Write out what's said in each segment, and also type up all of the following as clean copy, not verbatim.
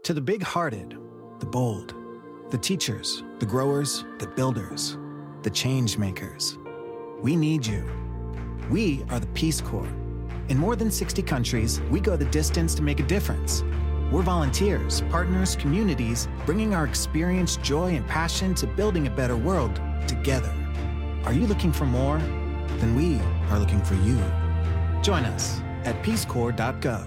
To the big-hearted, the bold, the teachers, the growers, the builders, the change makers. We need you. We are the Peace Corps. In more than 60 countries, we go the distance to make a difference. We're volunteers, partners, communities, bringing our experience, joy, and passion to building a better world together. Are you looking for more? Then we are looking for you. Join us at peacecorps.gov.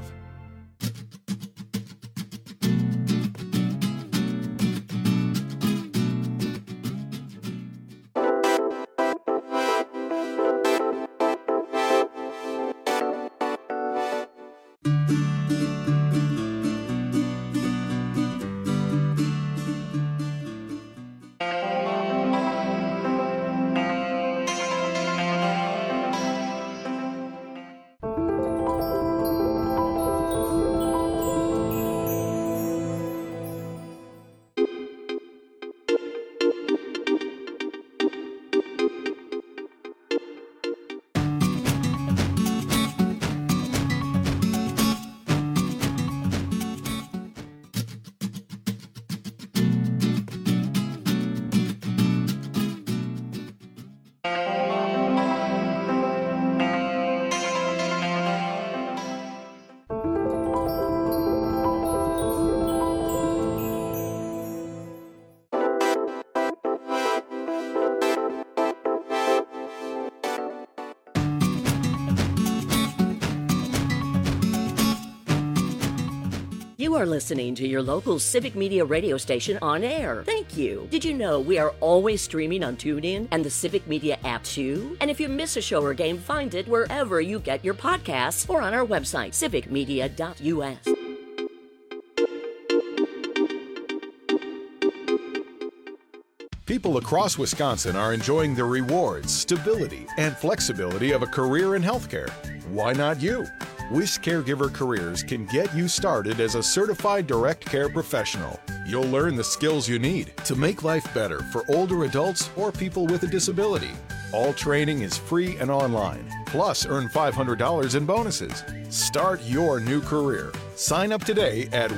You are listening to your local Civic Media radio station on air. Thank you. Did you know we are always streaming on TuneIn and the Civic Media app too? And if you miss a show or game, find it wherever you get your podcasts or on our website, civicmedia.us. People across Wisconsin are enjoying the rewards, stability, and flexibility of a career in healthcare. Why not you? WIS Caregiver Careers can get you started as a certified direct care professional. You'll learn the skills you need to make life better for older adults or people with a disability. All training is free and online. Plus, earn $500 in bonuses. Start your new career. Sign up today at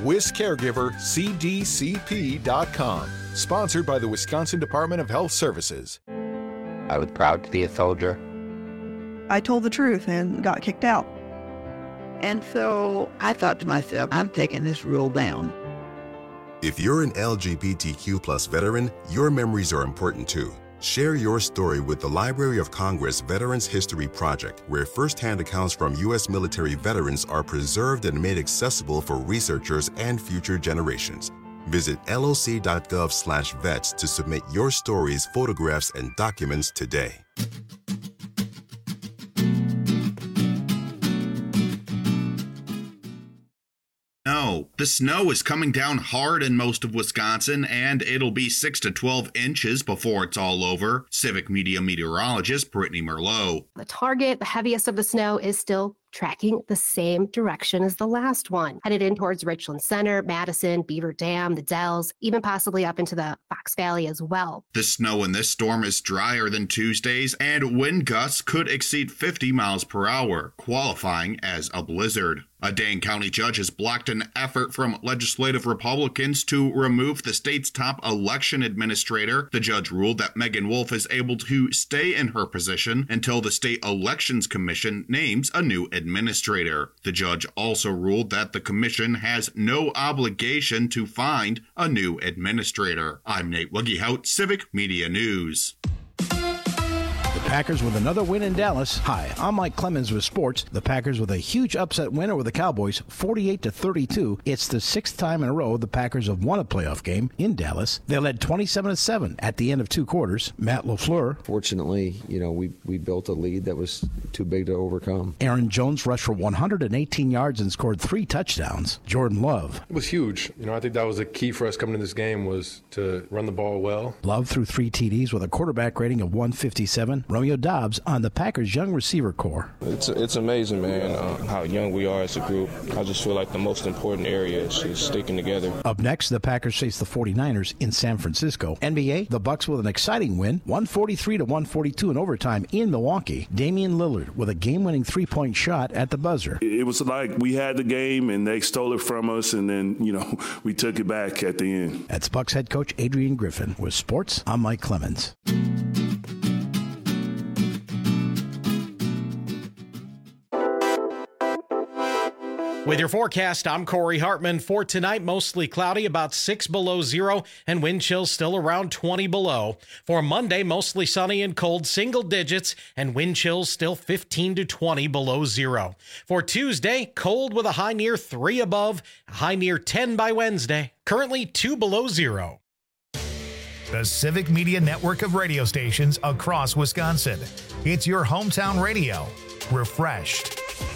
wiscaregivercdcp.com. Sponsored by the Wisconsin Department of Health Services. I was proud to be a soldier. I told the truth and got kicked out. And so I thought to myself, I'm taking this rule down. If you're an LGBTQ plus veteran, your memories are important too. Share your story with the Library of Congress Veterans History Project, where firsthand accounts from U.S. military veterans are preserved and made accessible for researchers and future generations. Visit loc.gov/vets to submit your stories, photographs, and documents today. No, the snow is coming down hard in most of Wisconsin, and it'll be 6 to 12 inches before it's all over. Civic Media meteorologist Brittany Merlot. The target, the heaviest of the snow, is still tracking the same direction as the last one, headed in towards Richland Center, Madison, Beaver Dam, the Dells, even possibly up into the Fox Valley as well. The snow in this storm is drier than Tuesday's, and wind gusts could exceed 50 miles per hour, qualifying as a blizzard. A Dane County judge has blocked an effort from legislative Republicans to remove the state's top election administrator. The judge ruled that Megan Wolf is able to stay in her position until the State Elections Commission names a new administrator. The judge also ruled that the commission has no obligation to find a new administrator. I'm Nate Wuggehout, Civic Media News. The Packers with another win in Dallas. Hi, I'm Mike Clemens with sports. The Packers with a huge upset win over the Cowboys, 48-32. It's the sixth time in a row the Packers have won a playoff game in Dallas. They led 27-7 at the end of two quarters. Matt LaFleur. Fortunately, we built a lead that was too big to overcome. Aaron Jones rushed for 118 yards and scored 3 touchdowns. Jordan Love. It was huge. I think that was the key for us coming to this game was to run the ball well. Love threw 3 TDs with a quarterback rating of 157. Romeo Dobbs on the Packers' young receiver core. It's amazing, man, how young we are as a group. I just feel like the most important area is just sticking together. Up next, the Packers face the 49ers in San Francisco. NBA, the Bucks with an exciting win, 143-142 in overtime in Milwaukee. Damian Lillard with a game-winning three-point shot at the buzzer. It was like we had the game and they stole it from us, and then, we took it back at the end. That's Bucks head coach Adrian Griffin. With sports, I'm Mike Clemens. With your forecast, I'm Corey Hartman. For tonight, mostly cloudy, about 6 below zero, and wind chills still around 20 below. For Monday, mostly sunny and cold, single digits, and wind chills still 15 to 20 below zero. For Tuesday, cold with a high near 3 above, a high near 10 by Wednesday. Currently 2 below zero. The Civic Media network of radio stations across Wisconsin. It's your hometown radio. Refreshed.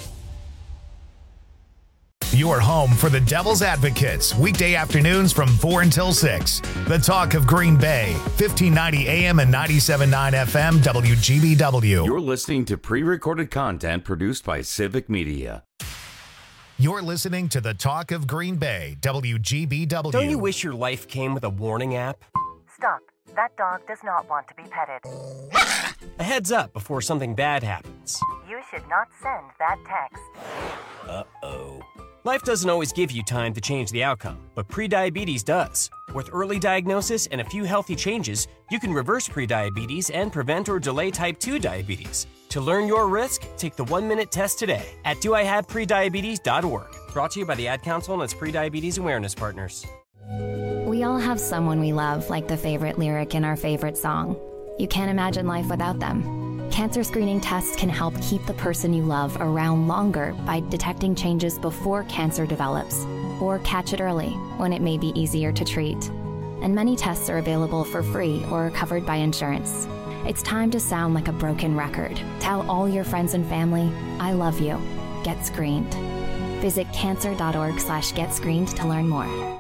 Your home for the Devil's Advocates, weekday afternoons from 4 until 6. The Talk of Green Bay, 1590 AM and 97.9 FM, WGBW. You're listening to pre-recorded content produced by Civic Media. You're listening to The Talk of Green Bay, WGBW. Don't you wish your life came with a warning app? Stop. That dog does not want to be petted. A heads up before something bad happens. You should not send that text. Uh-oh. Life doesn't always give you time to change the outcome, but prediabetes does. With early diagnosis and a few healthy changes, you can reverse prediabetes and prevent or delay type 2 diabetes. To learn your risk, take the 1-minute test today at doihaveprediabetes.org. Brought to you by the Ad Council and its prediabetes awareness partners. We all have someone we love, like the favorite lyric in our favorite song. You can't imagine life without them. Cancer screening tests can help keep the person you love around longer by detecting changes before cancer develops, or catch it early when it may be easier to treat. And many tests are available for free or are covered by insurance. It's time to sound like a broken record. Tell all your friends and family, I love you. Get screened. Visit cancer.org/getscreened to learn more.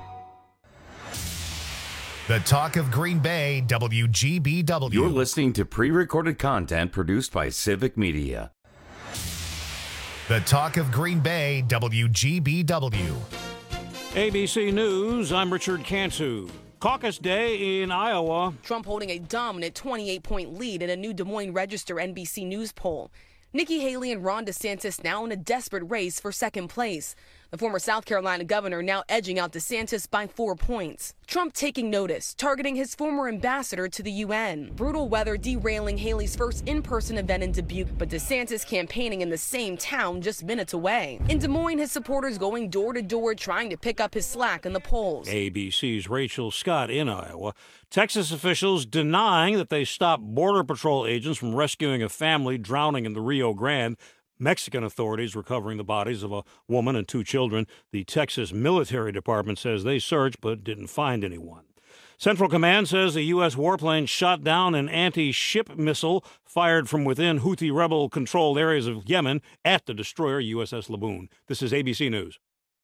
The Talk of Green Bay, WGBW. You're listening to pre-recorded content produced by Civic Media. The Talk of Green Bay, WGBW. ABC News, I'm Richard Cantu. Caucus Day in Iowa. Trump holding a dominant 28-point lead in a new Des Moines Register NBC News poll. Nikki Haley and Ron DeSantis now in a desperate race for second place. The former South Carolina governor now edging out DeSantis by 4 points. Trump taking notice, targeting his former ambassador to the UN. Brutal weather derailing Haley's first in-person event in Dubuque, but DeSantis campaigning in the same town just minutes away. In Des Moines, his supporters going door to door trying to pick up his slack in the polls. ABC's Rachel Scott in Iowa. Texas officials denying that they stopped Border Patrol agents from rescuing a family drowning in the Rio Grande. Mexican authorities recovering the bodies of a woman and 2 children. The Texas Military Department says they searched but didn't find anyone. Central Command says a U.S. warplane shot down an anti-ship missile fired from within Houthi rebel-controlled areas of Yemen at the destroyer USS Laboon. This is ABC News.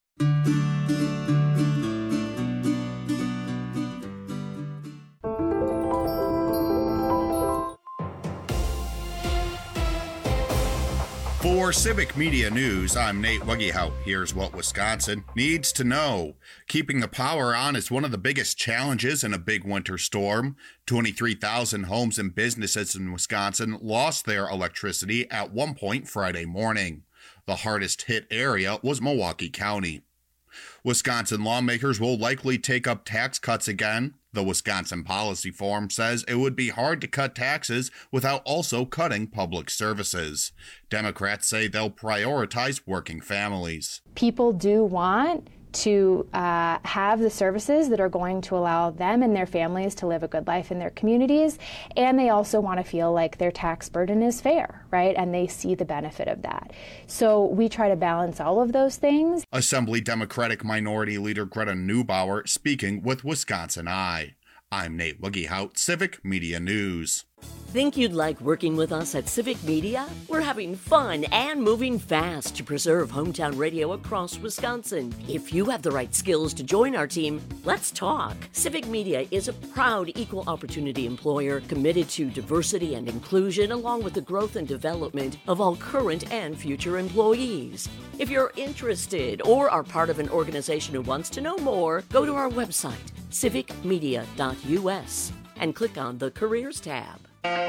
For Civic Media News, I'm Nate Wuggehout. Here's what Wisconsin needs to know. Keeping the power on is one of the biggest challenges in a big winter storm. 23,000 homes and businesses in Wisconsin lost their electricity at one point Friday morning. The hardest hit area was Milwaukee County. Wisconsin lawmakers will likely take up tax cuts again. The Wisconsin Policy Forum says it would be hard to cut taxes without also cutting public services. Democrats say they'll prioritize working families. People do want to have the services that are going to allow them and their families to live a good life in their communities, and they also want to feel like their tax burden is fair, right? And they see the benefit of that. So we try to balance all of those things. Assembly Democratic Minority Leader Greta Neubauer speaking with Wisconsin Eye. I'm Nate Wuggehout, Civic Media News. Think you'd like working with us at Civic Media? We're having fun and moving fast to preserve hometown radio across Wisconsin. If you have the right skills to join our team, let's talk. Civic Media is a proud equal opportunity employer committed to diversity and inclusion, along with the growth and development of all current and future employees. If you're interested or are part of an organization who wants to know more, go to our website, civicmedia.us, and click on the Careers tab.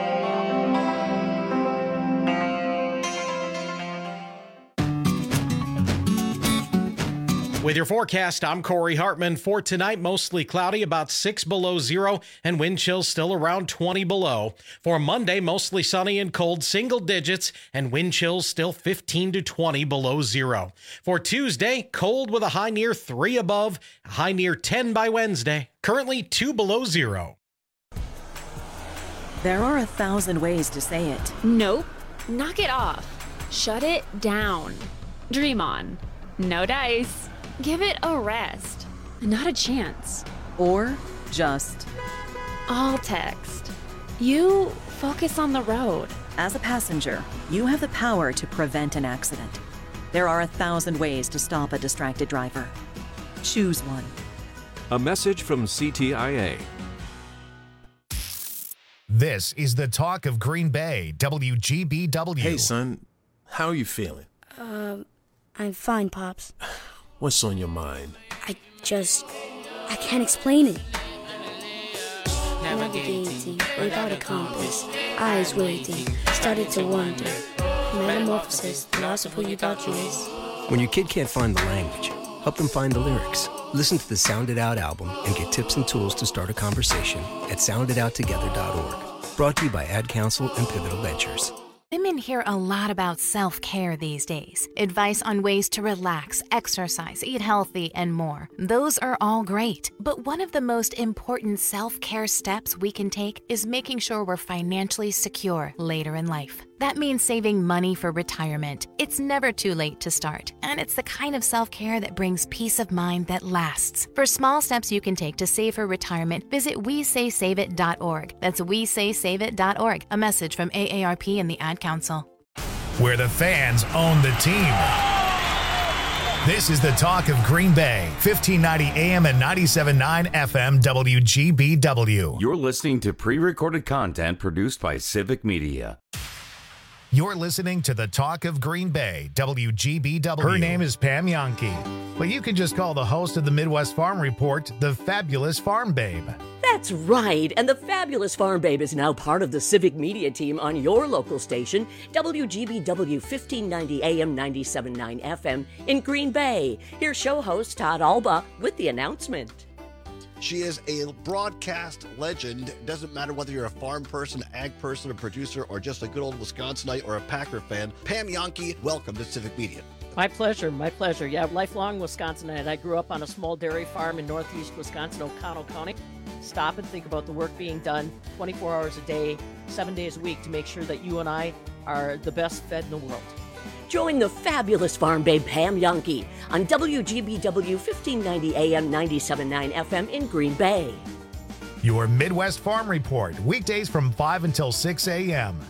With your forecast, I'm Corey Hartman. For tonight, mostly cloudy, about 6 below zero, and wind chills still around 20 below. For Monday, mostly sunny and cold, single digits, and wind chills still 15 to 20 below zero. For Tuesday, cold with a high near 3 above, a high near 10 by Wednesday. Currently 2 below zero. There are 1,000 ways to say it. Nope. Knock it off. Shut it down. Dream on. No dice. Give it a rest. Not a chance. Or just all text. You focus on the road. As a passenger, you have the power to prevent an accident. There are 1,000 ways to stop a distracted driver. Choose one. A message from CTIA. This is the talk of Green Bay, WGBW. Hey, son. How are you feeling? I'm fine, Pops. What's on your mind? I can't explain it. Navigating without a compass, eyes waiting, started to wonder. Metamorphosis, the loss of who you thought you is. When your kid can't find the language, help them find the lyrics. Listen to the Sound It Out album and get tips and tools to start a conversation at sounditouttogether.org. Brought to you by Ad Council and Pivotal Ventures. Women hear a lot about self-care these days. Advice on ways to relax, exercise, eat healthy, and more. Those are all great. But one of the most important self-care steps we can take is making sure we're financially secure later in life. That means saving money for retirement. It's never too late to start, and it's the kind of self-care that brings peace of mind that lasts. For small steps you can take to save for retirement, visit WeSaySaveIt.org. That's WeSaySaveIt.org. A message from AARP and the Ad Council. Where the fans own the team. This is the talk of Green Bay, 1590 AM and 97.9 FM WGBW. You're listening to pre-recorded content produced by Civic Media. You're listening to the talk of Green Bay, WGBW. Her name is Pam Yankee, but you can just call the host of the Midwest Farm Report the Fabulous Farm Babe. That's right, and the Fabulous Farm Babe is now part of the Civic Media team on your local station, WGBW 1590 AM 97.9 FM in Green Bay. Here's show host Todd Alba with the announcement. She is a broadcast legend. Doesn't matter whether you're a farm person, ag person, a producer, or just a good old Wisconsinite or a Packer fan. Pam Yankee, welcome to Civic Media. My pleasure, my pleasure. Yeah, lifelong Wisconsinite. I grew up on a small dairy farm in northeast Wisconsin, O'Connell County. Stop and think about the work being done 24 hours a day, 7 days a week to make sure that you and I are the best fed in the world. Join the Fabulous Farm Babe Pam Yankee on WGBW 1590 AM 97.9 FM in Green Bay. Your Midwest Farm Report, weekdays from 5 until 6 a.m.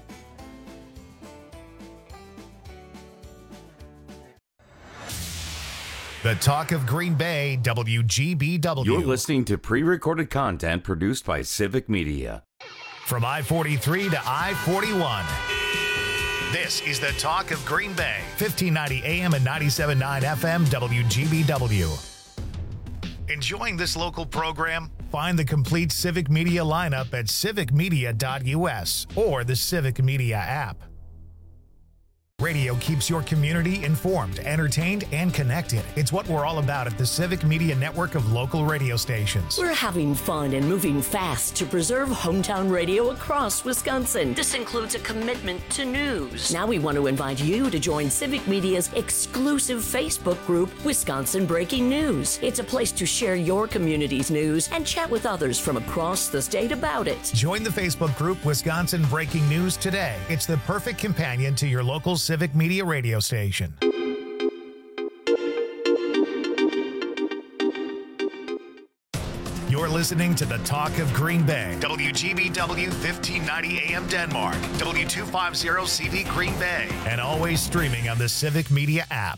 The talk of Green Bay, WGBW. You're listening to pre-recorded content produced by Civic Media. From I-43 to I-41. This is the talk of Green Bay, 1590 AM and 97.9 FM WGBW. Enjoying this local program? Find the complete Civic Media lineup at civicmedia.us or the Civic Media app. Radio keeps your community informed, entertained, and connected. It's what we're all about at the Civic Media network of local radio stations. We're having fun and moving fast to preserve hometown radio across Wisconsin. This includes a commitment to news. Now we want to invite you to join Civic Media's exclusive Facebook group, Wisconsin Breaking News. It's a place to share your community's news and chat with others from across the state about it. Join the Facebook group, Wisconsin Breaking News today. It's the perfect companion to your local Civic Media radio station. You're listening to the Talk of Green Bay. WGBW 1590 AM Denmark. W250CV Green Bay. And always streaming on the Civic Media app.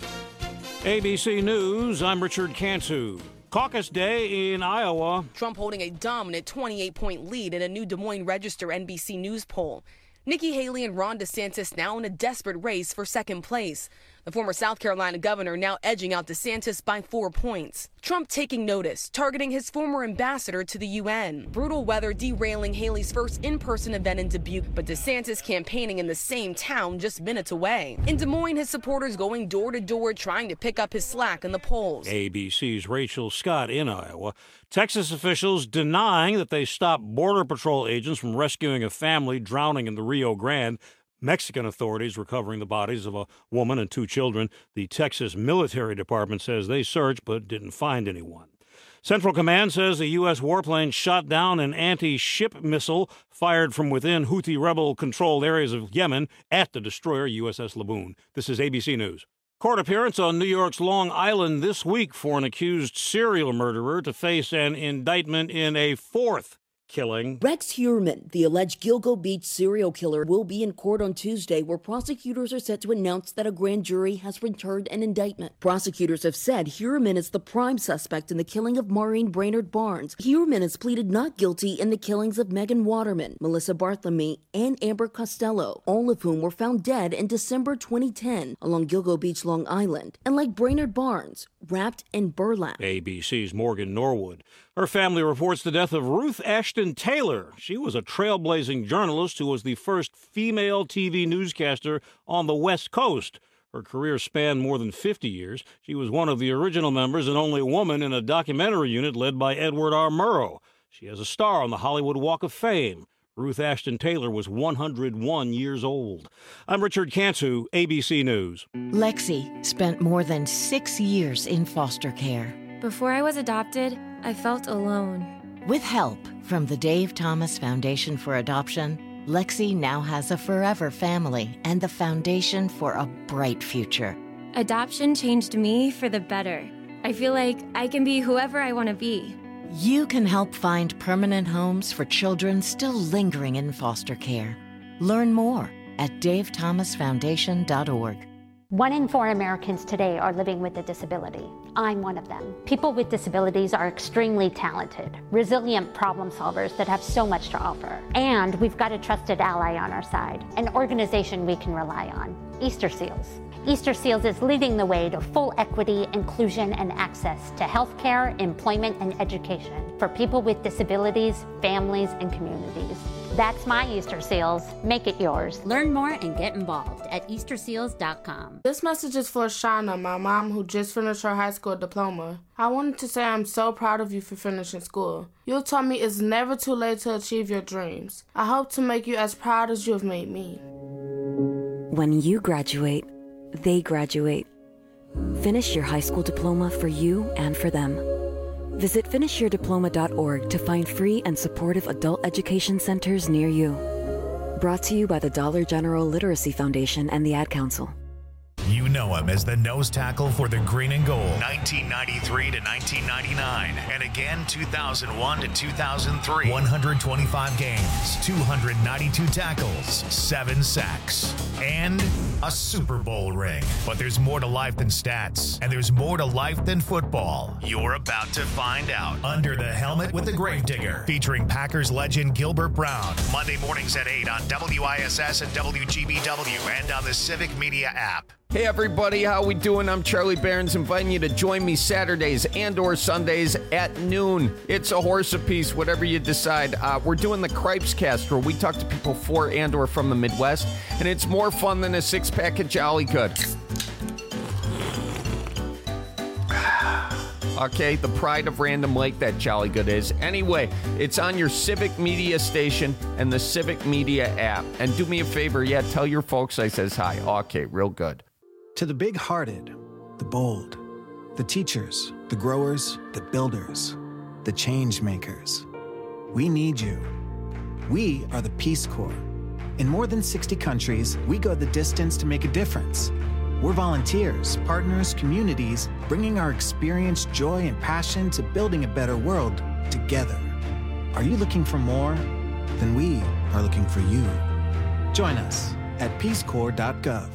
ABC News, I'm Richard Cantu. Caucus Day in Iowa. Trump holding a dominant 28-point lead in a new Des Moines Register NBC News poll. Nikki Haley and Ron DeSantis now in a desperate race for second place. The former South Carolina governor now edging out DeSantis by 4 points. Trump taking notice, targeting his former ambassador to the UN. Brutal weather derailing Haley's first in-person event in Dubuque, but DeSantis campaigning in the same town just minutes away. In Des Moines, his supporters going door to door trying to pick up his slack in the polls. ABC's Rachel Scott in Iowa. Texas officials denying that they stopped Border Patrol agents from rescuing a family drowning in the Rio Grande. Mexican authorities recovering the bodies of a woman and 2 children. The Texas Military Department says they searched but didn't find anyone. Central Command says a U.S. warplane shot down an anti-ship missile fired from within Houthi rebel-controlled areas of Yemen at the destroyer USS Laboon. This is ABC News. Court appearance on New York's Long Island this week for an accused serial murderer to face an indictment in a 4th killing. Rex Heuermann, the alleged Gilgo Beach serial killer, will be in court on Tuesday, where prosecutors are set to announce that a grand jury has returned an indictment. Prosecutors have said Heuermann is the prime suspect in the killing of Maureen Brainerd Barnes. Heuermann has pleaded not guilty in the killings of Megan Waterman, Melissa Barthelemy, and Amber Costello, all of whom were found dead in December 2010 along Gilgo Beach, Long Island, and like Brainerd Barnes, wrapped in burlap. ABC's Morgan Norwood. Her family reports the death of Ruth Ashton Taylor. She was a trailblazing journalist who was the first female TV newscaster on the West Coast. Her career spanned more than 50 years. She was one of the original members and only woman in a documentary unit led by Edward R. Murrow. She has a star on the Hollywood Walk of Fame. Ruth Ashton Taylor was 101 years old. I'm Richard Cantu, ABC News. Lexi spent more than 6 years in foster care. Before I was adopted, I felt alone. With help from the Dave Thomas Foundation for Adoption, Lexi now has a forever family and the foundation for a bright future. Adoption changed me for the better. I feel like I can be whoever I want to be. You can help find permanent homes for children still lingering in foster care. Learn more at davethomasfoundation.org. 1 in 4 Americans today are living with a disability. I'm one of them. People with disabilities are extremely talented, resilient problem solvers that have so much to offer. And we've got a trusted ally on our side, an organization we can rely on, Easter Seals. Easter Seals is leading the way to full equity, inclusion, and access to healthcare, employment, and education for people with disabilities, families, and communities. That's my Easter Seals. Make it yours. Learn more and get involved at easterseals.com. This message is for Shauna, my mom, who just finished her high school diploma. I wanted to say I'm so proud of you for finishing school. You taught me it's never too late to achieve your dreams. I hope to make you as proud as you have made me. When you graduate, they graduate. Finish your high school diploma for you and for them. Visit finishyourdiploma.org to find free and supportive adult education centers near you. Brought to you by the Dollar General Literacy Foundation and the Ad Council. You know him as the nose tackle for the Green and Gold, 1993 to 1999, and again 2001 to 2003. 125 games, 292 tackles, 7 sacks, and a Super Bowl ring. But there's more to life than stats, and there's more to life than football. You're about to find out. Under the Helmet with the Gravedigger, featuring Packers legend Gilbert Brown. Monday mornings at 8 on WISS and WGBW and on the Civic Media app. Hey everybody, how we doing? I'm Charlie Barons, inviting you to join me Saturdays and or Sundays at noon. It's a horse apiece, whatever you decide. We're doing the Cripes Cast, where we talk to people for and or from the Midwest, and it's more fun than a 6-pack of Jolly Good. Okay, the pride of Random Lake, that Jolly Good is. Anyway, it's on your Civic Media station and the Civic Media app. And do me a favor, tell your folks I says hi. Okay, real good. To the big-hearted, the bold, the teachers, the growers, the builders, the change makers, we need you. We are the Peace Corps. In more than 60 countries, we go the distance to make a difference. We're volunteers, partners, communities, bringing our experience, joy, and passion to building a better world together. Are you looking for more? Then we are looking for you. Join us at peacecorps.gov.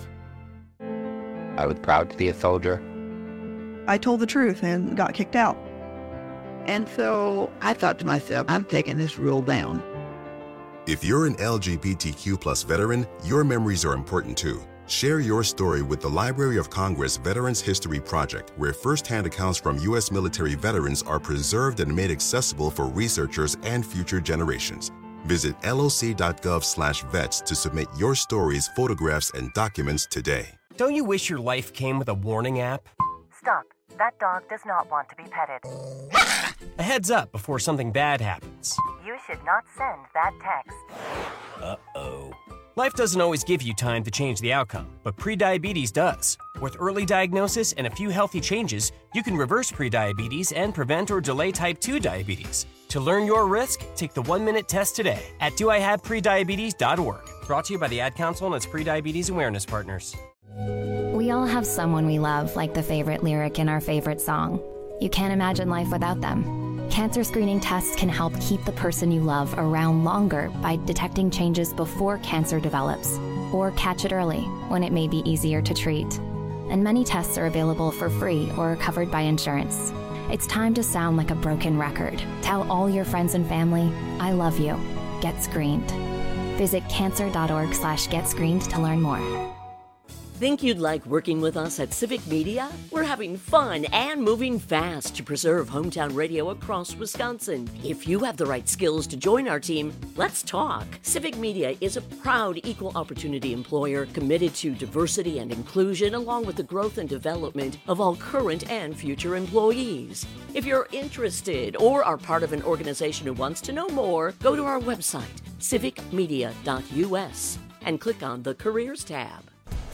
I was proud to be a soldier. I told the truth and got kicked out. And so I thought to myself, I'm taking this rule down. If you're an LGBTQ+ veteran, your memories are important too. Share your story with the Library of Congress Veterans History Project, where firsthand accounts from U.S. military veterans are preserved and made accessible for researchers and future generations. Visit loc.gov/vets to submit your stories, photographs, and documents today. Don't you wish your life came with a warning app? Stop. That dog does not want to be petted. A heads up before something bad happens. You should not send that text. Uh-oh. Life doesn't always give you time to change the outcome, but prediabetes does. With early diagnosis and a few healthy changes, you can reverse prediabetes and prevent or delay type 2 diabetes. To learn your risk, take the 1-minute test today at doihaveprediabetes.org. Brought to you by the Ad Council and its prediabetes awareness partners. We all have someone we love, like the favorite lyric in our favorite song. You can't imagine life without them. Cancer screening tests can help keep the person you love around longer by detecting changes before cancer develops, or catch it early when it may be easier to treat. And many tests are available for free or are covered by insurance. It's time to sound like a broken record. Tell all your friends and family, I love you. Get screened. Visit cancer.org/getscreened to learn more. Think you'd like working with us at Civic Media? We're having fun and moving fast to preserve hometown radio across Wisconsin. If you have the right skills to join our team, let's talk. Civic Media is a proud equal opportunity employer committed to diversity and inclusion, along with the growth and development of all current and future employees. If you're interested or are part of an organization who wants to know more, go to our website, civicmedia.us, and click on the Careers tab.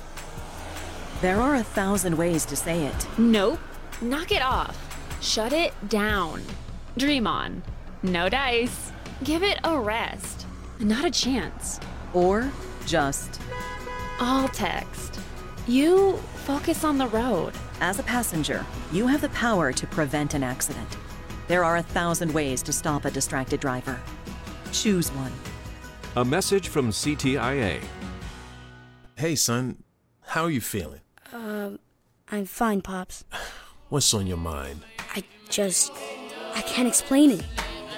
There are 1,000 ways to say it. Nope. Knock it off. Shut it down. Dream on. No dice. Give it a rest. Not a chance. Or just. All text. You focus on the road. As a passenger, you have the power to prevent an accident. There are 1,000 ways to stop a distracted driver. Choose one. A message from CTIA. Hey, son. How are you feeling? I'm fine, Pops. What's on your mind? I can't explain it.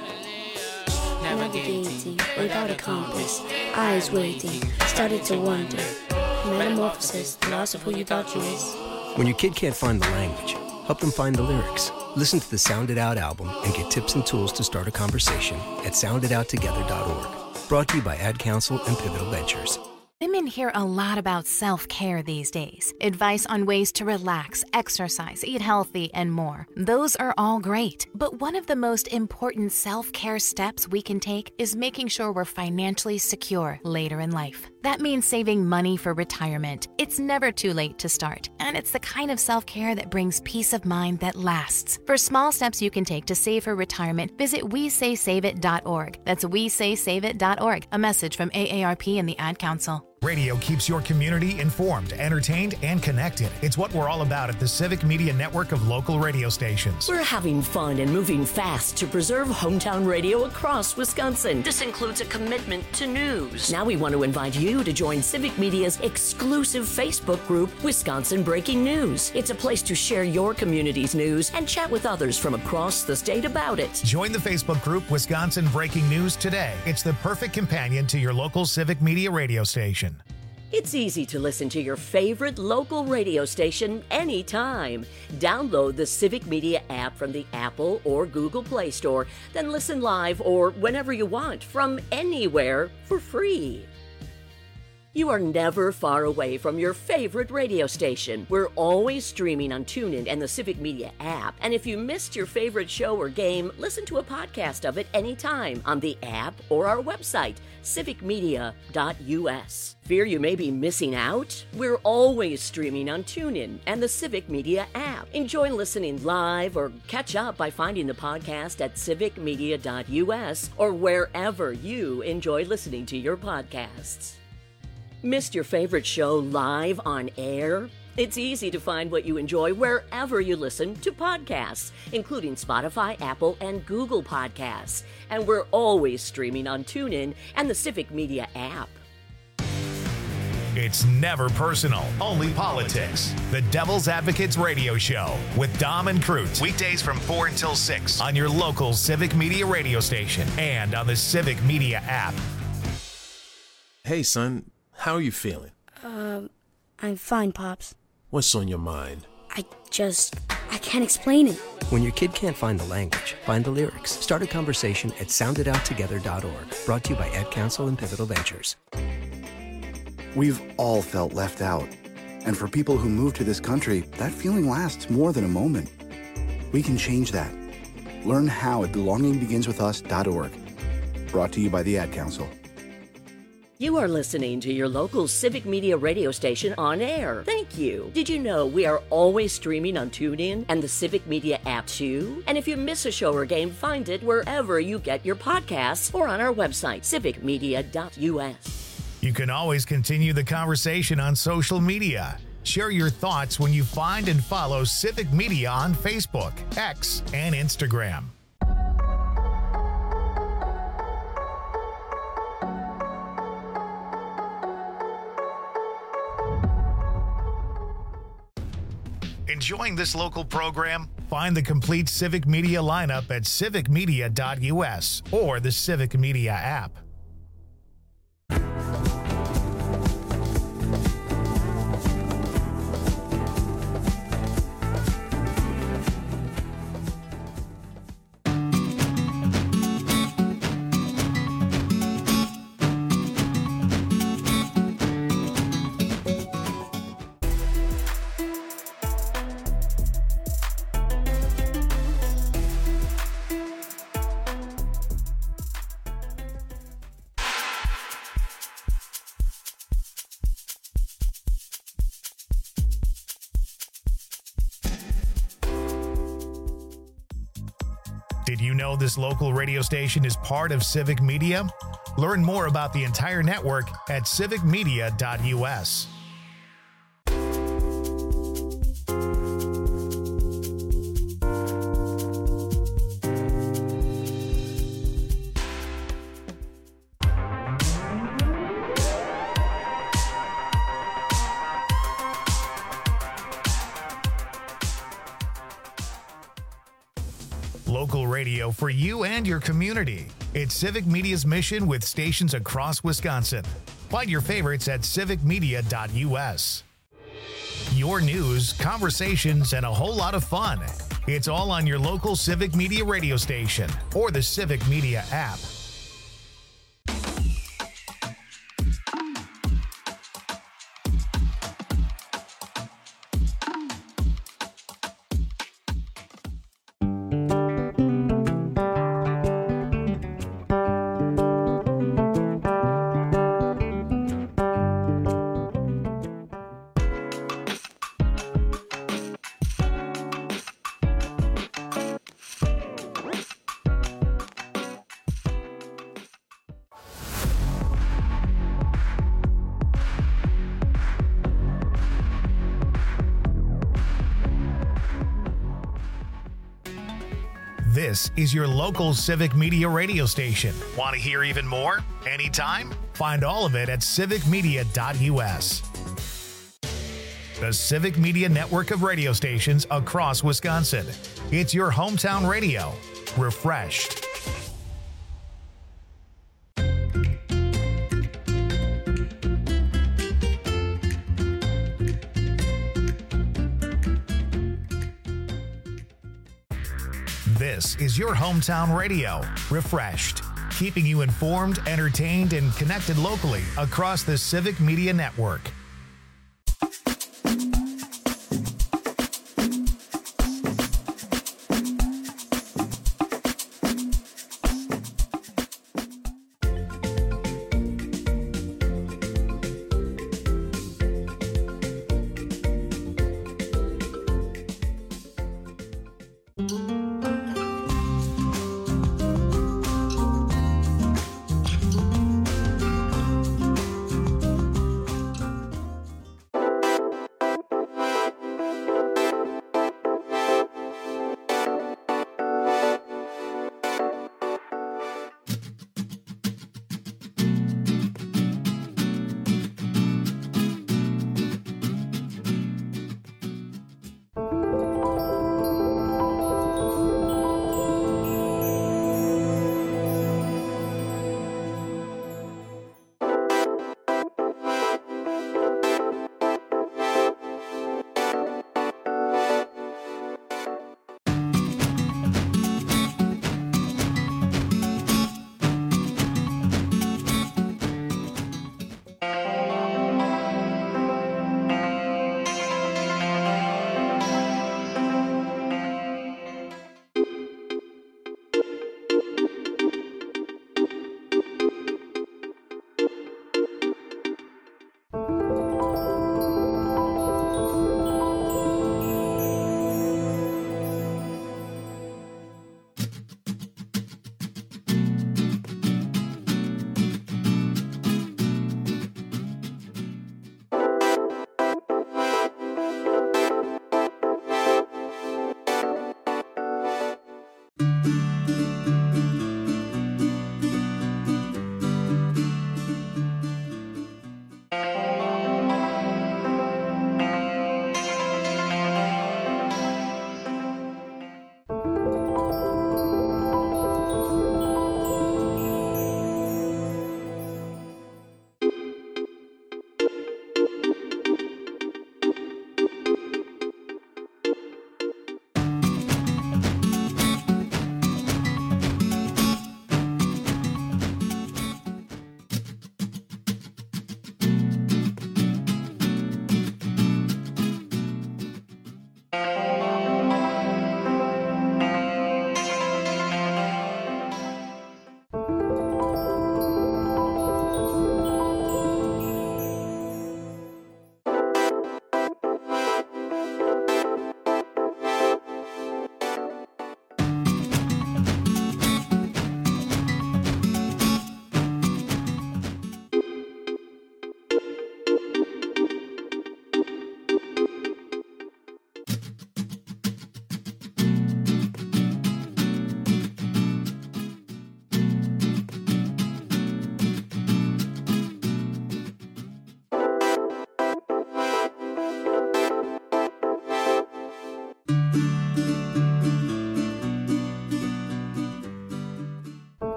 Navigating without a compass, eyes waiting, started to wonder. Metamorphosis, the loss of who you thought you was. When your kid can't find the language, help them find the lyrics. Listen to the Sound It Out album and get tips and tools to start a conversation at sounditouttogether.org. Brought to you by Ad Council and Pivotal Ventures. Women hear a lot about self-care these days. Advice on ways to relax, exercise, eat healthy, and more. Those are all great. But one of the most important self-care steps we can take is making sure we're financially secure later in life. That means saving money for retirement. It's never too late to start, and it's the kind of self-care that brings peace of mind that lasts. For small steps you can take to save for retirement, visit WeSaySaveIt.org. That's WeSaySaveIt.org. A message from AARP and the Ad Council. Radio keeps your community informed, entertained, and connected. It's what we're all about at the Civic Media Network of local radio stations. We're having fun and moving fast to preserve hometown radio across Wisconsin. This includes a commitment to news. Now we want to invite you to join Civic Media's exclusive Facebook group, Wisconsin Breaking News. It's a place to share your community's news and chat with others from across the state about it. Join the Facebook group Wisconsin Breaking News today. It's the perfect companion to your local Civic Media radio station. It's easy to listen to your favorite local radio station anytime. Download the Civic Media app from the Apple or Google Play Store, then listen live or whenever you want from anywhere for free. You are never far away from your favorite radio station. We're always streaming on TuneIn and the Civic Media app. And if you missed your favorite show or game, listen to a podcast of it anytime on the app or our website, civicmedia.us. Fear you may be missing out? We're always streaming on TuneIn and the Civic Media app. Enjoy listening live or catch up by finding the podcast at civicmedia.us or wherever you enjoy listening to your podcasts. Missed your favorite show live on air? It's easy to find what you enjoy wherever you listen to podcasts, including Spotify, Apple, and Google Podcasts. And we're always streaming on TuneIn and the Civic Media app. It's never personal, only politics. The Devil's Advocates Radio Show with Dom and Cruz. Weekdays from 4 until 6 on your local Civic Media radio station and on the Civic Media app. Hey, son, how are you feeling? I'm fine, Pops. What's on your mind? I can't explain it. When your kid can't find the language, find the lyrics. Start a conversation at sounditouttogether.org. Brought to you by Ad Council and Pivotal Ventures. We've all felt left out. And for people who move to this country, that feeling lasts more than a moment. We can change that. Learn how at belongingbeginswithus.org. Brought to you by the Ad Council. You are listening to your local Civic Media radio station on air. Thank you. Did you know we are always streaming on TuneIn and the Civic Media app too? And if you miss a show or game, find it wherever you get your podcasts or on our website, civicmedia.us. You can always continue the conversation on social media. Share your thoughts when you find and follow Civic Media on Facebook, X, and Instagram. Enjoying this local program? Find the complete Civic Media lineup at civicmedia.us or the Civic Media app. Did you know this local radio station is part of Civic Media? Learn more about the entire network at civicmedia.us. Local radio for you and your community. It's Civic Media's mission with stations across Wisconsin. Find your favorites at civicmedia.us. Your news, conversations, and a whole lot of fun. It's all on your local Civic Media radio station or the Civic Media app. This is your local Civic Media radio station. Want to hear even more? Anytime? Find all of it at civicmedia.us. The Civic Media network of radio stations across Wisconsin. It's your hometown radio. Refreshed. This is your hometown radio, Refreshed, keeping you informed, entertained, and connected locally across the Civic Media network.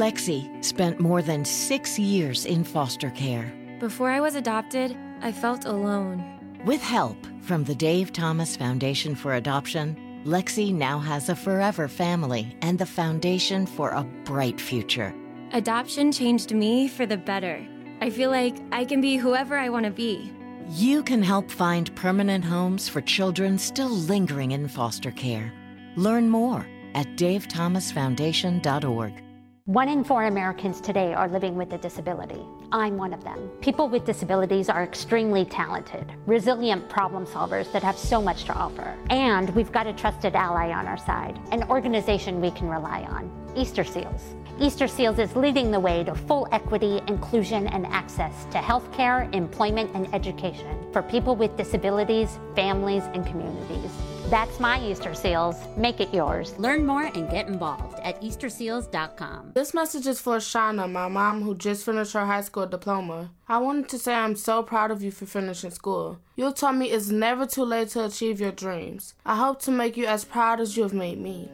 Lexi spent more than 6 years in foster care. Before I was adopted, I felt alone. With help from the Dave Thomas Foundation for Adoption, Lexi now has a forever family and the foundation for a bright future. Adoption changed me for the better. I feel like I can be whoever I want to be. You can help find permanent homes for children still lingering in foster care. Learn more at davethomasfoundation.org. 1 in 4 Americans today are living with a disability. I'm one of them. People with disabilities are extremely talented, resilient problem solvers that have so much to offer. And we've got a trusted ally on our side, an organization we can rely on, Easter Seals. Easter Seals is leading the way to full equity, inclusion, and access to healthcare, employment, and education for people with disabilities, families, and communities. That's my Easter Seals. Make it yours. Learn more and get involved at EasterSeals.com. This message is for Shauna, my mom who just finished her high school diploma. I wanted to say I'm so proud of you for finishing school. You told me it's never too late to achieve your dreams. I hope to make you as proud as you have made me.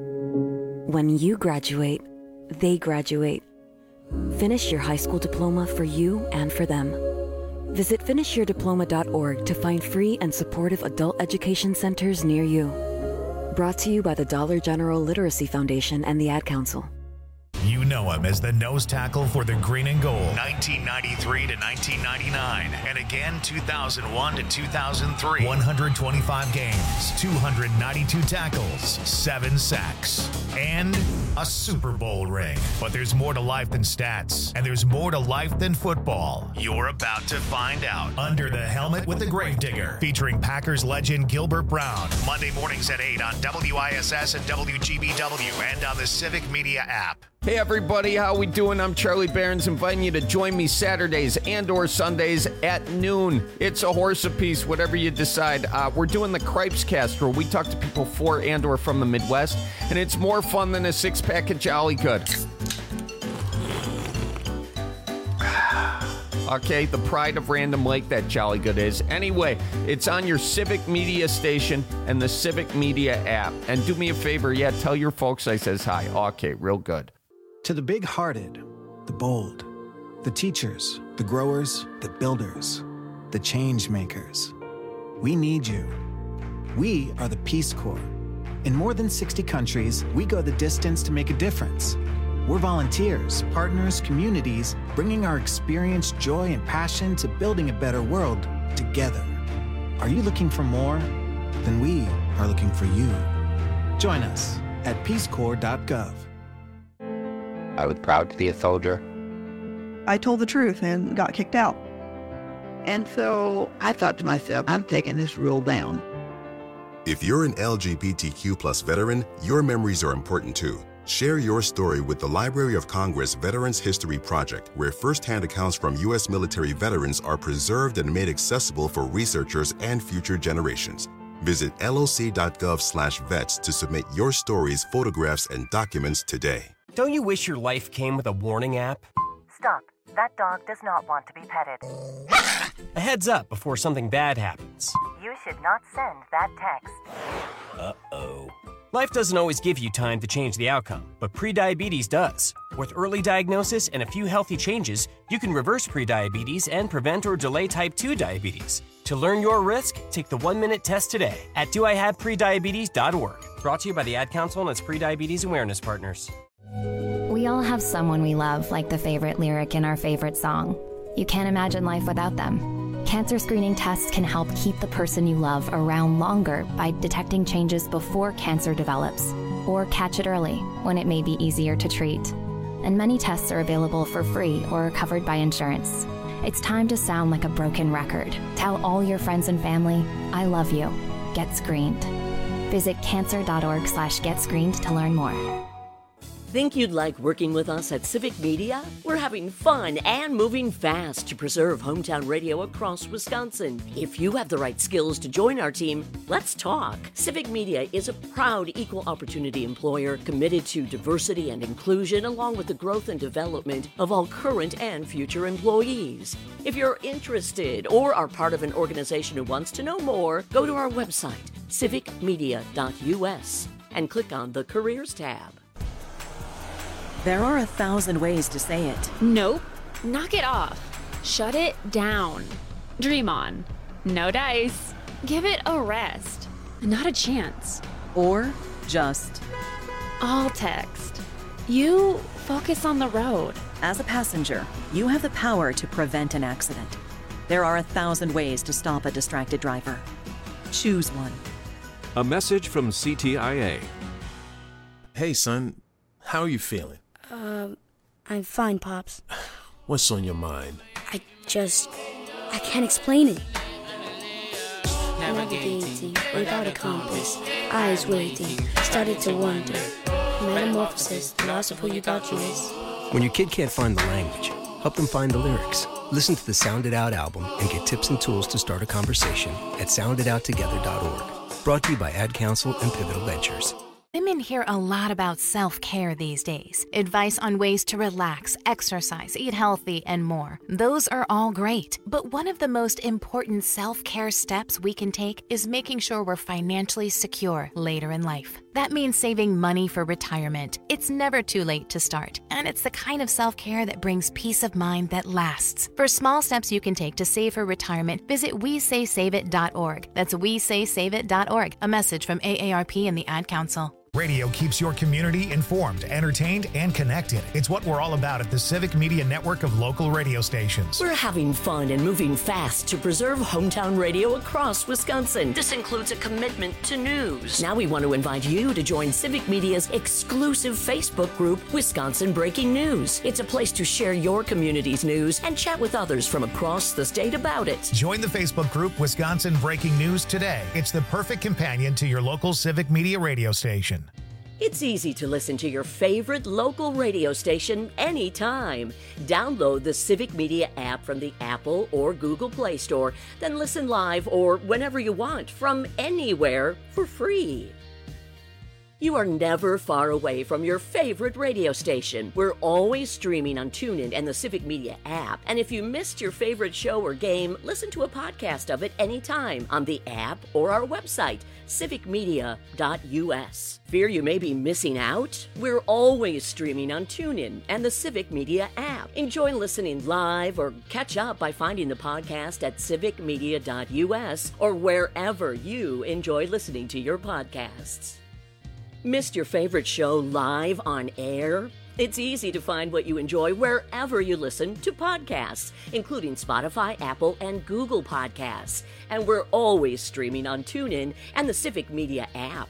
When you graduate, they graduate. Finish your high school diploma for you and for them. Visit finishyourdiploma.org to find free and supportive adult education centers near you. Brought to you by the Dollar General Literacy Foundation and the Ad Council. You know him as the nose tackle for the Green and Gold, 1993 to 1999, and again 2001 to 2003. 125 games, 292 tackles, 7 sacks, and a Super Bowl ring. But there's more to life than stats, and there's more to life than football. You're about to find out. Under the Helmet with the Gravedigger, featuring Packers legend Gilbert Brown. Monday mornings at 8 on WISS and WGBW and on the Civic Media app. Hey everybody, how we doing? I'm Charlie Behrens, inviting you to join me Saturdays and or Sundays at noon. It's a horse apiece, whatever you decide. We're doing the Cripes Cast, where we talk to people for and or from the Midwest, and it's more fun than a six-pack of Jolly Good. Okay, the pride of Random Lake, that Jolly Good is. Anyway, it's on your Civic Media station and the Civic Media app. And do me a favor, tell your folks I says hi. Okay, real good. To the big-hearted, the bold, the teachers, the growers, the builders, the change makers, we need you. We are the Peace Corps. In more than 60 countries, we go the distance to make a difference. We're volunteers, partners, communities, bringing our experience, joy, and passion to building a better world together. Are you looking for more? Then we are looking for you. Join us at peacecorps.gov. I was proud to be a soldier. I told the truth and got kicked out. And so I thought to myself, I'm taking this rule down. If you're an LGBTQ+ veteran, your memories are important too. Share your story with the Library of Congress Veterans History Project, where firsthand accounts from U.S. military veterans are preserved and made accessible for researchers and future generations. Visit loc.gov/vets to submit your stories, photographs, and documents today. Don't you wish your life came with a warning app? Stop. That dog does not want to be petted. A heads up before something bad happens. You should not send that text. Uh-oh. Life doesn't always give you time to change the outcome, but prediabetes does. With early diagnosis and a few healthy changes, you can reverse prediabetes and prevent or delay type 2 diabetes. To learn your risk, take the 1-minute test today at doihaveprediabetes.org. Brought to you by the Ad Council and its prediabetes awareness partners. We all have someone we love, like the favorite lyric in our favorite song. You can't imagine life without them. Cancer screening tests can help keep the person you love around longer by detecting changes before cancer develops, or catch it early when it may be easier to treat. And many tests are available for free or are covered by insurance. It's time to sound like a broken record. Tell all your friends and family, I love you. Get screened. Visit cancer.org/getscreened to learn more. Think you'd like working with us at Civic Media? We're having fun and moving fast to preserve hometown radio across Wisconsin. If you have the right skills to join our team, let's talk. Civic Media is a proud equal opportunity employer committed to diversity and inclusion, along with the growth and development of all current and future employees. If you're interested or are part of an organization who wants to know more, go to our website, civicmedia.us, and click on the Careers tab. There are 1,000 ways to say it. Nope. Knock it off. Shut it down. Dream on. No dice. Give it a rest. Not a chance. Or just all text. You focus on the road. As a passenger, you have the power to prevent an accident. There are 1,000 ways to stop a distracted driver. Choose one. A message from CTIA. Hey, son. How are you feeling? I'm fine, Pops. What's on your mind? I can't explain it. Navigating without a compass, eyes waiting, started to wonder. Metamorphosis, loss of who you thought you was. When your kid can't find the language, help them find the lyrics. Listen to the Sound It Out album and get tips and tools to start a conversation at sounditouttogether.org. Brought to you by Ad Council and Pivotal Ventures. Women hear a lot about self-care these days. Advice on ways to relax, exercise, eat healthy, and more. Those are all great. But one of the most important self-care steps we can take is making sure we're financially secure later in life. That means saving money for retirement. It's never too late to start. And it's the kind of self-care that brings peace of mind that lasts. For small steps you can take to save for retirement, visit WeSaySaveIt.org. That's WeSaySaveIt.org. A message from AARP and the Ad Council. Radio keeps your community informed, entertained, and connected. It's what we're all about at the Civic Media Network of local radio stations. We're having fun and moving fast to preserve hometown radio across Wisconsin. This includes a commitment to news. Now we want to invite you to join Civic Media's exclusive Facebook group, Wisconsin Breaking News. It's a place to share your community's news and chat with others from across the state about it. Join the Facebook group Wisconsin Breaking News today. It's the perfect companion to your local Civic Media radio station. It's easy to listen to your favorite local radio station anytime. Download the Civic Media app from the Apple or Google Play Store, then listen live or whenever you want from anywhere for free. You are never far away from your favorite radio station. We're always streaming on TuneIn and the Civic Media app. And if you missed your favorite show or game, listen to a podcast of it anytime on the app or our website, civicmedia.us. Fear you may be missing out? We're always streaming on TuneIn and the Civic Media app. Enjoy listening live or catch up by finding the podcast at civicmedia.us or wherever you enjoy listening to your podcasts. Missed your favorite show live on air? It's easy to find what you enjoy wherever you listen to podcasts, including Spotify, Apple, and Google Podcasts. And we're always streaming on TuneIn and the Civic Media app.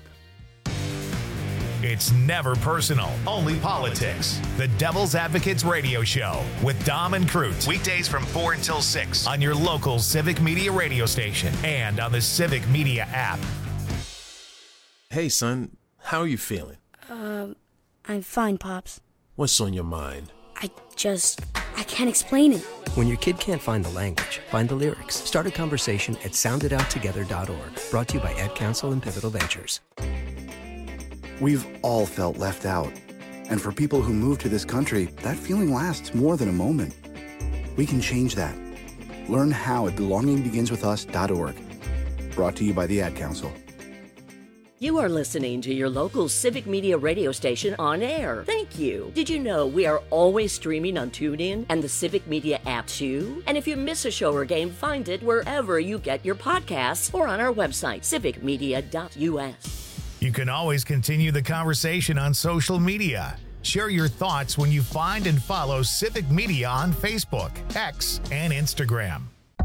It's never personal, only politics. The Devil's Advocates Radio Show with Dom and Cruz. Weekdays from 4 until 6 on your local Civic Media radio station and on the Civic Media app. Hey, son. How are you feeling? I'm fine, Pops. What's on your mind? I can't explain it. When your kid can't find the language, find the lyrics. Start a conversation at sounditouttogether.org. Brought to you by Ad Council and Pivotal Ventures. We've all felt left out. And for people who move to this country, that feeling lasts more than a moment. We can change that. Learn how at belongingbeginswithus.org. Brought to you by the Ad Council. You are listening to your local Civic Media radio station on air. Thank you. Did you know we are always streaming on TuneIn and the Civic Media app too? And if you miss a show or game, find it wherever you get your podcasts or on our website, civicmedia.us. You can always continue the conversation on social media. Share your thoughts when you find and follow Civic Media on Facebook, X, and Instagram.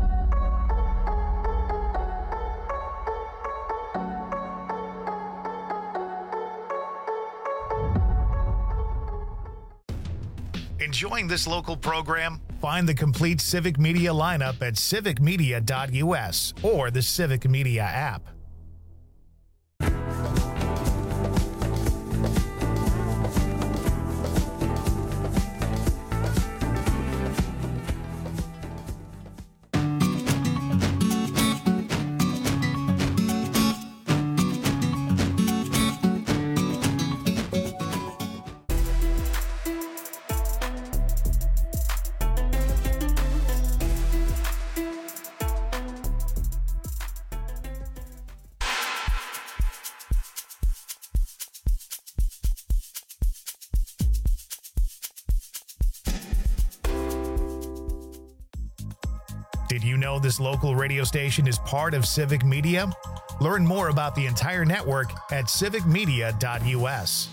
Enjoying this local program? Find the complete Civic Media lineup at civicmedia.us or the Civic Media app. Did you know this local radio station is part of Civic Media? Learn more about the entire network at civicmedia.us.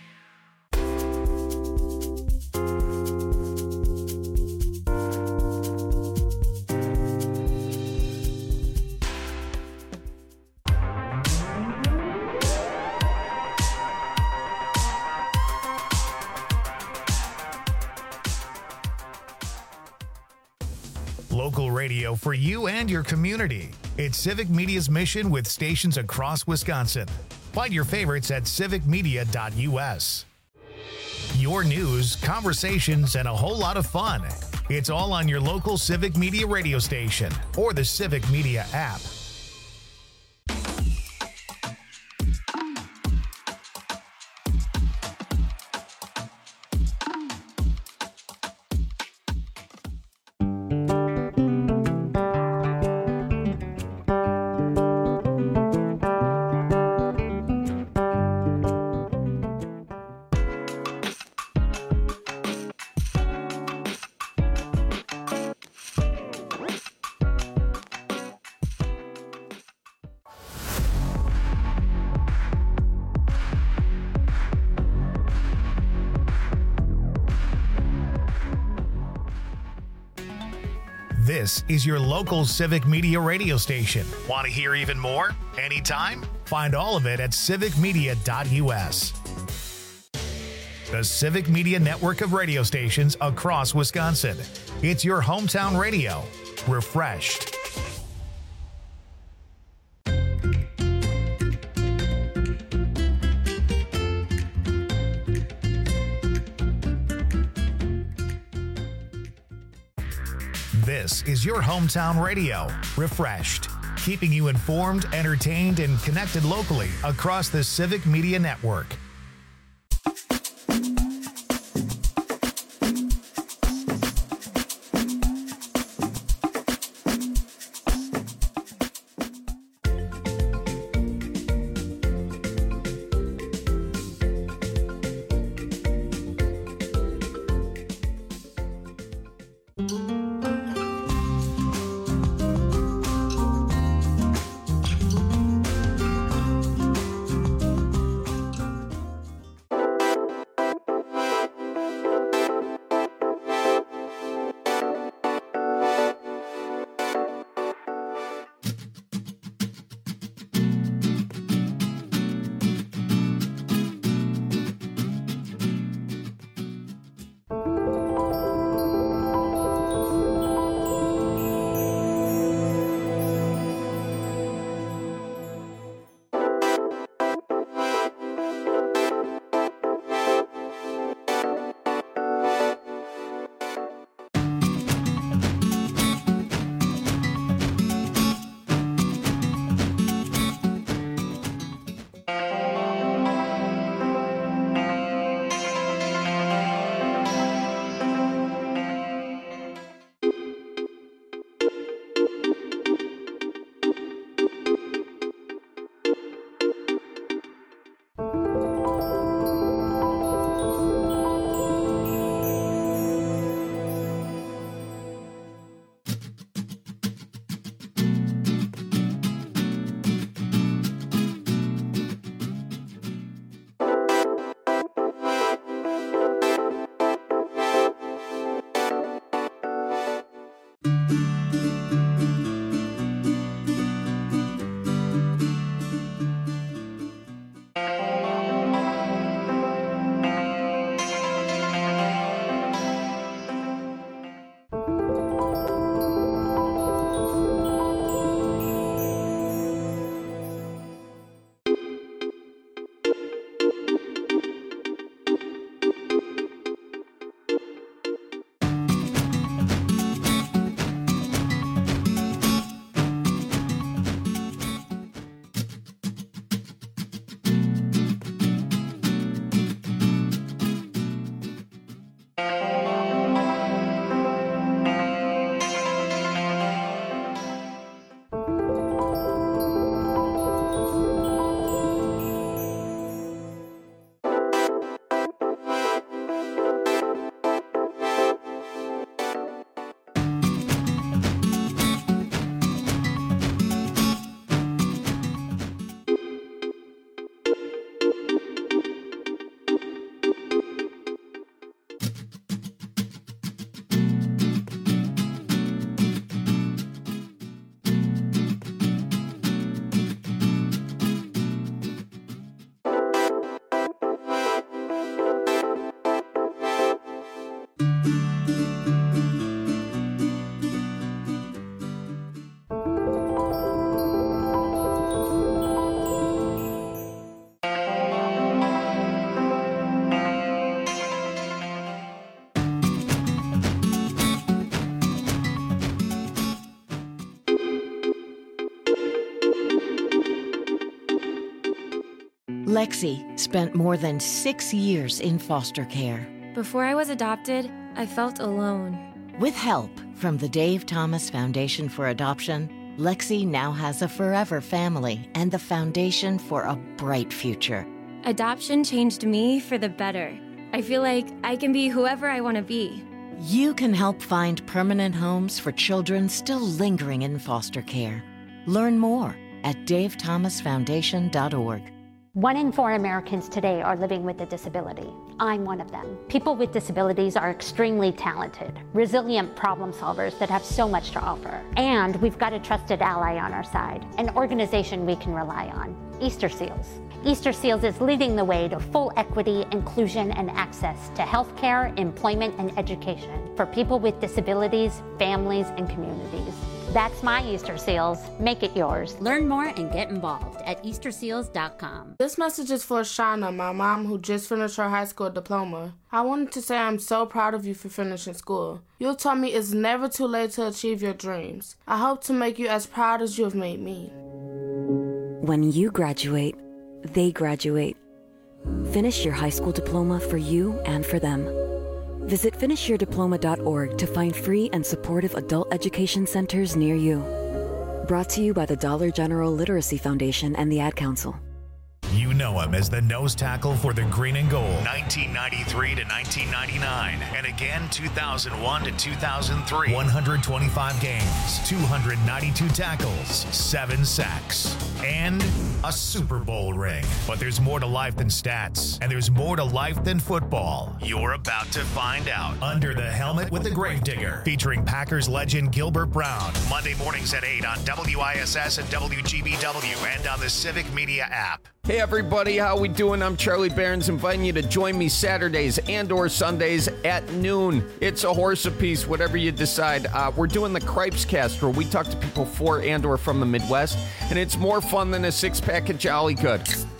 Local radio for you and your community. It's Civic Media's mission with stations across Wisconsin. Find your favorites at civicmedia.us. Your news, conversations, and a whole lot of fun. It's all on your local Civic Media radio station or the Civic Media app. This is your local Civic Media radio station. Want to hear even more? Anytime? Find all of it at civicmedia.us. The Civic Media network of radio stations across Wisconsin. It's your hometown radio. Refreshed. This is your hometown radio, Refreshed, keeping you informed, entertained, and connected locally across the Civic Media network. Lexi spent more than 6 years in foster care. Before I was adopted, I felt alone. With help from the Dave Thomas Foundation for Adoption, Lexi now has a forever family and the foundation for a bright future. Adoption changed me for the better. I feel like I can be whoever I want to be. You can help find permanent homes for children still lingering in foster care. Learn more at davethomasfoundation.org. 1 in 4 Americans today are living with a disability. I'm one of them. People with disabilities are extremely talented, resilient problem solvers that have so much to offer. And we've got a trusted ally on our side, an organization we can rely on, Easter Seals. Easter Seals is leading the way to full equity, inclusion, and access to healthcare, employment, and education for people with disabilities, families, and communities. That's my Easter Seals. Make it yours. Learn more and get involved at easterseals.com. This message is for Shauna, my mom, who just finished her high school diploma. I wanted to say I'm so proud of you for finishing school. You taught me it's never too late to achieve your dreams. I hope to make you as proud as you have made me. When you graduate, they graduate. Finish your high school diploma for you and for them. Visit finishyourdiploma.org to find free and supportive adult education centers near you. Brought to you by the Dollar General Literacy Foundation and the Ad Council. You know him as the nose tackle for the Green and Gold, 1993 to 1999, and again 2001 to 2003. 125 games, 292 tackles, 7 sacks, and a Super Bowl ring. But there's more to life than stats, and there's more to life than football. You're about to find out. Under the Helmet with the Gravedigger, featuring Packers legend Gilbert Brown. Monday mornings at 8 on WISS and WGBW, and on the Civic Media app. Hey everybody, how we doing? I'm Charlie Behrens, inviting you to join me Saturdays and or Sundays at noon. It's a horse apiece, whatever you decide. We're doing the Cripes Cast, where we talk to people for and or from the Midwest, and it's more fun than a 6-pack of Jolly Good.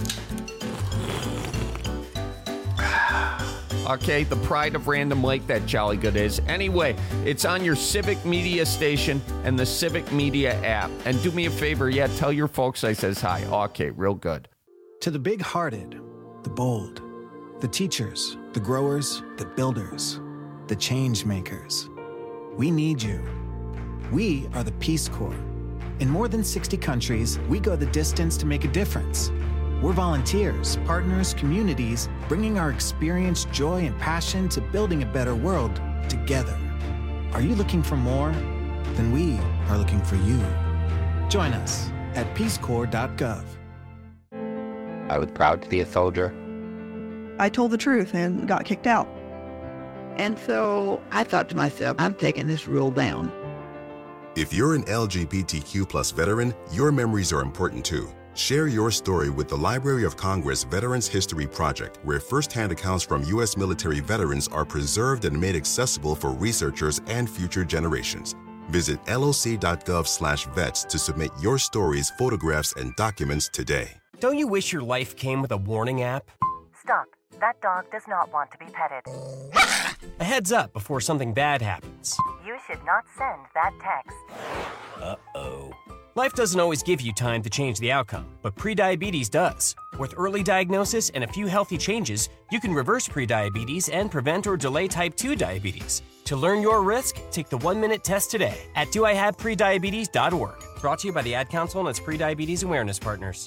Okay, the pride of Random Lake, that Jolly Good is. Anyway, it's on your Civic Media station and the Civic Media app. And do me a favor, tell your folks I says hi. Okay, real good. To the big-hearted, the bold, the teachers, the growers, the builders, the change makers, we need you. We are the Peace Corps. In more than 60 countries, we go the distance to make a difference. We're volunteers, partners, communities, bringing our experience, joy, and passion to building a better world together. Are you looking for more? Then we are looking for you. Join us at peacecorps.gov. I was proud to be a soldier. I told the truth and got kicked out. And so I thought to myself, I'm taking this rule down. If you're an LGBTQ+ veteran, your memories are important too. Share your story with the Library of Congress Veterans History Project, where firsthand accounts from U.S. military veterans are preserved and made accessible for researchers and future generations. Visit loc.gov/vets to submit your stories, photographs, and documents today. Don't you wish your life came with a warning app? Stop. That dog does not want to be petted. A heads up before something bad happens. You should not send that text. Uh-oh. Life doesn't always give you time to change the outcome, but prediabetes does. With early diagnosis and a few healthy changes, you can reverse prediabetes and prevent or delay type 2 diabetes. To learn your risk, take the 1-minute test today at doihaveprediabetes.org. Brought to you by the Ad Council and its prediabetes awareness partners.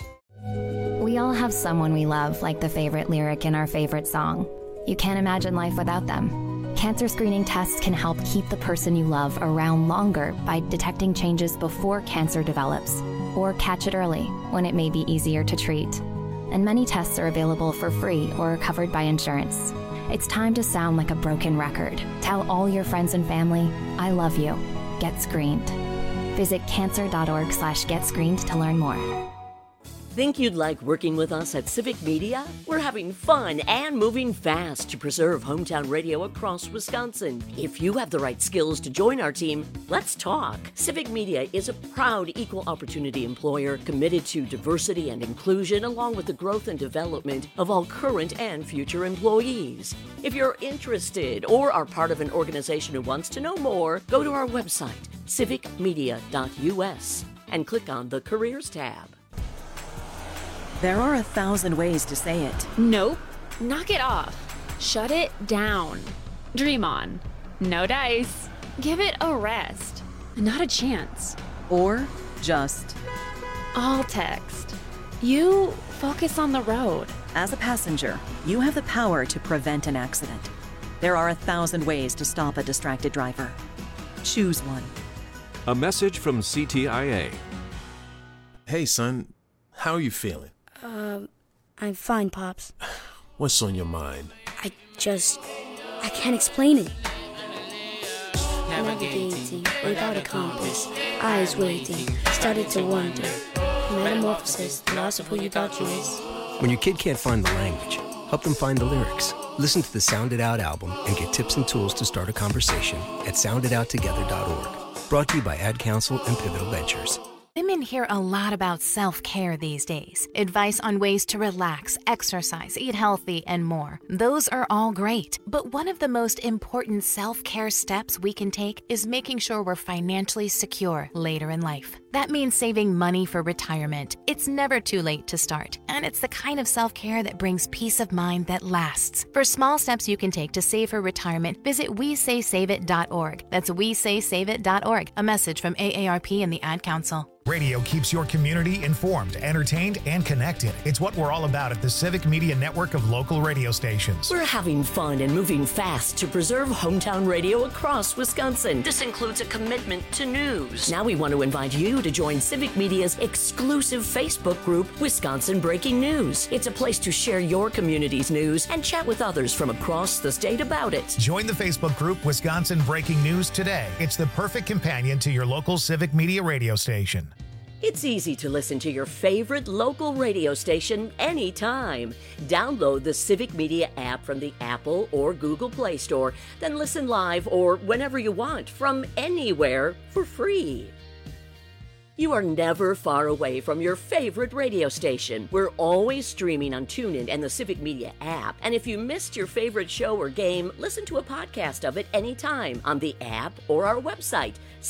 We all have someone we love, like the favorite lyric in our favorite song. You can't imagine life without them. Cancer screening tests can help keep the person you love around longer by detecting changes before cancer develops, or catch it early when it may be easier to treat. And many tests are available for free or are covered by insurance. It's time to sound like a broken record. Tell all your friends and family, I love you. Get screened. Visit cancer.org/getscreened to learn more. Think you'd like working with us at Civic Media? We're having fun and moving fast to preserve hometown radio across Wisconsin. If you have the right skills to join our team, let's talk. Civic Media is a proud equal opportunity employer committed to diversity and inclusion, along with the growth and development of all current and future employees. If you're interested or are part of an organization who wants to know more, go to our website, civicmedia.us, and click on the Careers tab. There are 1,000 ways to say it. Nope. Knock it off. Shut it down. Dream on. No dice. Give it a rest. Not a chance. Or just all text. You focus on the road. As a passenger, you have the power to prevent an accident. There are 1,000 ways to stop a distracted driver. Choose one. A message from CTIA. Hey, son. How are you feeling? I'm fine, Pops. What's on your mind? I can't explain it. Navigating without a compass, eyes waiting, started to wonder. Metamorphosis, the loss of who you thought you was. When your kid can't find the language, help them find the lyrics. Listen to the Sound It Out album and get tips and tools to start a conversation at sounditouttogether.org. Brought to you by Ad Council and Pivotal Ventures. Women hear a lot about self-care these days. Advice on ways to relax, exercise, eat healthy, and more. Those are all great. But one of the most important self-care steps we can take is making sure we're financially secure later in life. That means saving money for retirement. It's never too late to start. And it's the kind of self-care that brings peace of mind that lasts. For small steps you can take to save for retirement, visit WeSaySaveIt.org. That's WeSaySaveIt.org. A message from AARP and the Ad Council. Radio keeps your community informed, entertained, and connected. It's what we're all about at the Civic Media Network of local radio stations. We're having fun and moving fast to preserve hometown radio across Wisconsin. This includes a commitment to news. Now we want to invite you to join Civic Media's exclusive Facebook group, Wisconsin Breaking News. It's a place to share your community's news and chat with others from across the state about it. Join the Facebook group Wisconsin Breaking News today. It's the perfect companion to your local Civic Media radio station. It's easy to listen to your favorite local radio station anytime. Download the Civic Media app from the Apple or Google Play Store, then listen live or whenever you want from anywhere for free. You are never far away from your favorite radio station. We're always streaming on TuneIn and the Civic Media app. And if you missed your favorite show or game, listen to a podcast of it anytime on the app or our website,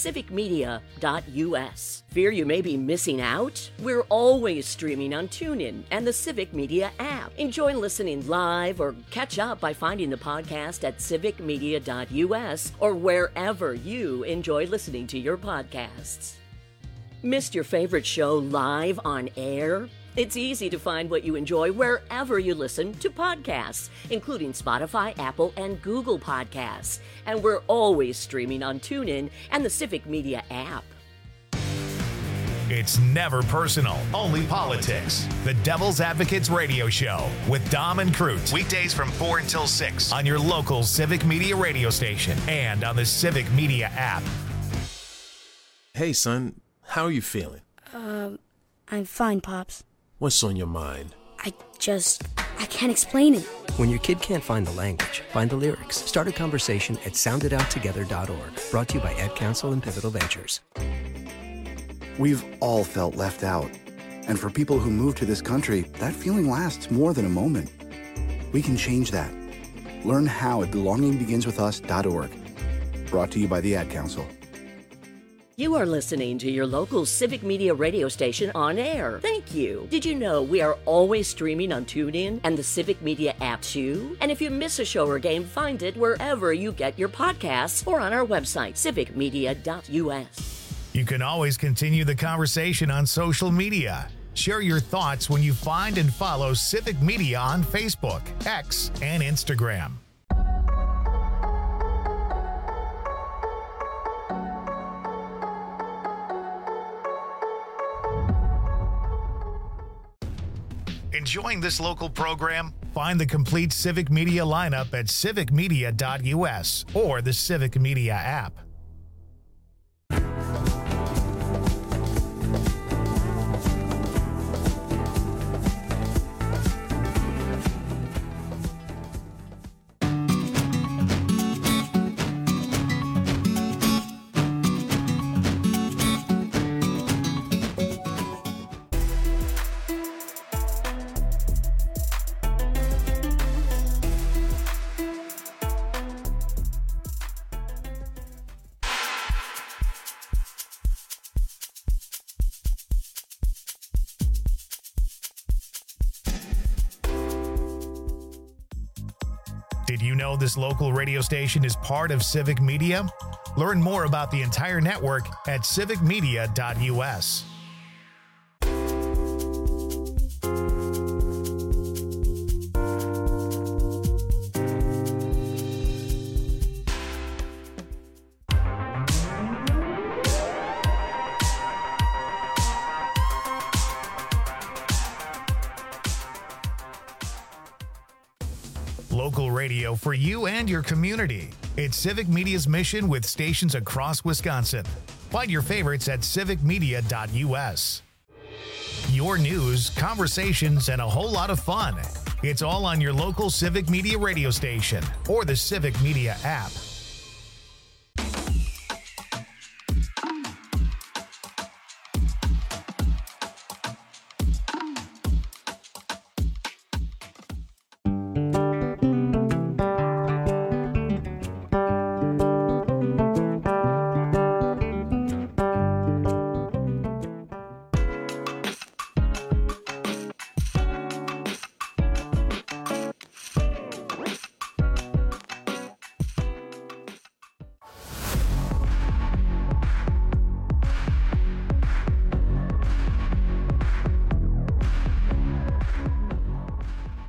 civicmedia.us. Fear you may be missing out? We're always streaming on TuneIn and the Civic Media app. Enjoy listening live or catch up by finding the podcast at civicmedia.us or wherever you enjoy listening to your podcasts. Missed your favorite show live on air? It's easy to find what you enjoy wherever you listen to podcasts, including Spotify, Apple, and Google Podcasts. And we're always streaming on TuneIn and the Civic Media app. It's never personal, only politics. The Devil's Advocates Radio Show with Dom and Crute. Weekdays from 4 until 6 on your local Civic Media radio station and on the Civic Media app. Hey, son. How are you feeling? I'm fine, Pops. What's on your mind? I can't explain it. When your kid can't find the language, find the lyrics. Start a conversation at sounditouttogether.org. Brought to you by Ad Council and Pivotal Ventures. We've all felt left out. And for people who move to this country, that feeling lasts more than a moment. We can change that. Learn how at belongingbeginswithus.org. Brought to you by the Ad Council. You are listening to your local Civic Media radio station on air. Thank you. Did you know we are always streaming on TuneIn and the Civic Media app too? And if you miss a show or game, find it wherever you get your podcasts or on our website, civicmedia.us. You can always continue the conversation on social media. Share your thoughts when you find and follow Civic Media on Facebook, X, and Instagram. Enjoying this local program? Find the complete Civic Media lineup at civicmedia.us or the Civic Media app. Did you know this local radio station is part of Civic Media? Learn more about the entire network at civicmedia.us. Local radio for you and your community. It's Civic Media's mission with stations across Wisconsin. Find your favorites at civicmedia.us. Your news, conversations, and a whole lot of fun. It's all on your local Civic Media radio station or the Civic Media app.